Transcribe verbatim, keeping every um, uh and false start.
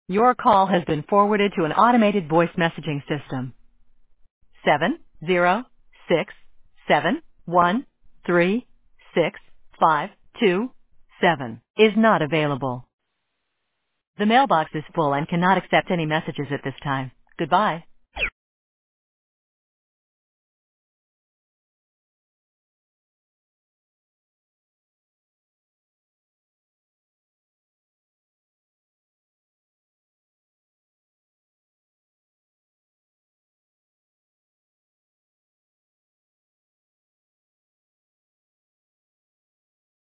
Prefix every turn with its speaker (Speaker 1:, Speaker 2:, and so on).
Speaker 1: Your call has been forwarded to an automated voice messaging system. Seven zero six seven one three six five two seven is not available. The mailbox is full and cannot accept any messages at this time. Goodbye.